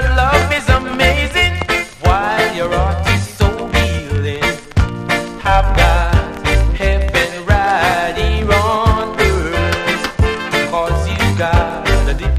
love is amazing. While your heart is so healing, I've got heaven right here on earth. 'Cause you got a different